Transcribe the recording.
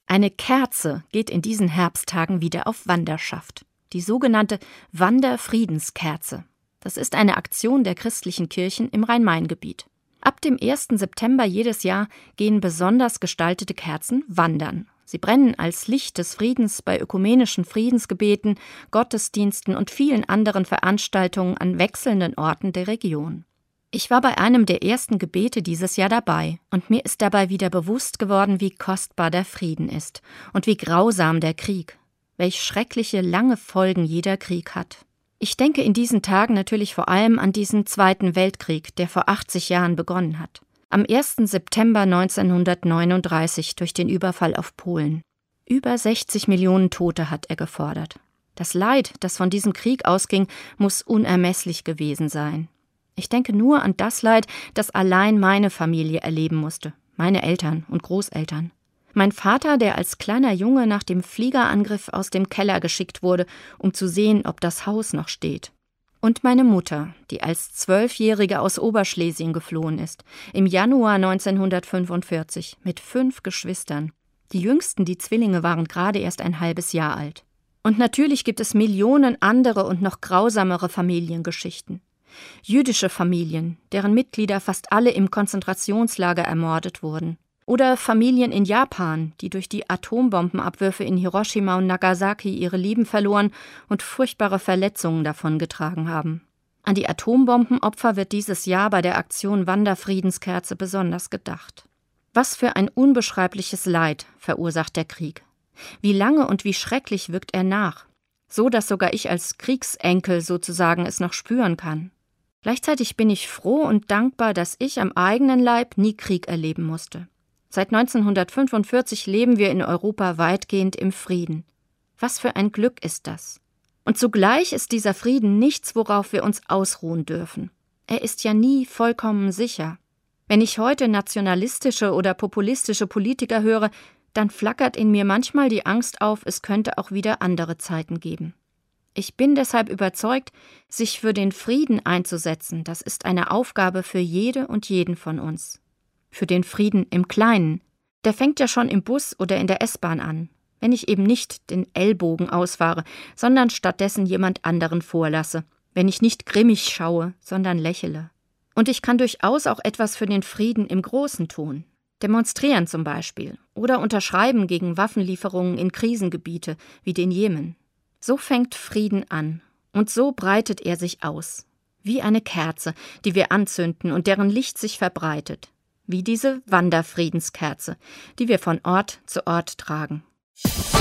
Eine Kerze geht in diesen Herbsttagen wieder auf Wanderschaft. Die sogenannte Wanderfriedenskerze. Das ist eine Aktion der christlichen Kirchen im Rhein-Main-Gebiet. Ab dem 1. September jedes Jahr gehen besonders gestaltete Kerzen wandern. Sie brennen als Licht des Friedens bei ökumenischen Friedensgebeten, Gottesdiensten und vielen anderen Veranstaltungen an wechselnden Orten der Region. Ich war bei einem der ersten Gebete dieses Jahr dabei und mir ist dabei wieder bewusst geworden, wie kostbar der Frieden ist und wie grausam der Krieg, welch schreckliche, lange Folgen jeder Krieg hat. Ich denke in diesen Tagen natürlich vor allem an diesen Zweiten Weltkrieg, der vor 80 Jahren begonnen hat. Am 1. September 1939 durch den Überfall auf Polen. Über 60 Millionen Tote hat er gefordert. Das Leid, das von diesem Krieg ausging, muss unermesslich gewesen sein. Ich denke nur an das Leid, das allein meine Familie erleben musste, meine Eltern und Großeltern. Mein Vater, der als kleiner Junge nach dem Fliegerangriff aus dem Keller geschickt wurde, um zu sehen, ob das Haus noch steht. Und meine Mutter, die als 12-Jährige aus Oberschlesien geflohen ist, im Januar 1945 mit 5 Geschwistern. Die jüngsten, die Zwillinge, waren gerade erst ein halbes Jahr alt. Und natürlich gibt es Millionen andere und noch grausamere Familiengeschichten. Jüdische Familien, deren Mitglieder fast alle im Konzentrationslager ermordet wurden. Oder Familien in Japan, die durch die Atombombenabwürfe in Hiroshima und Nagasaki ihre Lieben verloren und furchtbare Verletzungen davongetragen haben. An die Atombombenopfer wird dieses Jahr bei der Aktion Wanderfriedenskerze besonders gedacht. Was für ein unbeschreibliches Leid verursacht der Krieg. Wie lange und wie schrecklich wirkt er nach. So, dass sogar ich als Kriegsenkel sozusagen es noch spüren kann. Gleichzeitig bin ich froh und dankbar, dass ich am eigenen Leib nie Krieg erleben musste. Seit 1945 leben wir in Europa weitgehend im Frieden. Was für ein Glück ist das? Und zugleich ist dieser Frieden nichts, worauf wir uns ausruhen dürfen. Er ist ja nie vollkommen sicher. Wenn ich heute nationalistische oder populistische Politiker höre, dann flackert in mir manchmal die Angst auf, es könnte auch wieder andere Zeiten geben. Ich bin deshalb überzeugt, sich für den Frieden einzusetzen, das ist eine Aufgabe für jede und jeden von uns. Für den Frieden im Kleinen. Der fängt ja schon im Bus oder in der S-Bahn an, wenn ich eben nicht den Ellbogen ausfahre, sondern stattdessen jemand anderen vorlasse, wenn ich nicht grimmig schaue, sondern lächele. Und ich kann durchaus auch etwas für den Frieden im Großen tun. Demonstrieren zum Beispiel oder unterschreiben gegen Waffenlieferungen in Krisengebiete wie den Jemen. So fängt Frieden an und so breitet er sich aus. Wie eine Kerze, die wir anzünden und deren Licht sich verbreitet. Wie diese Wanderfriedenskerze, die wir von Ort zu Ort tragen.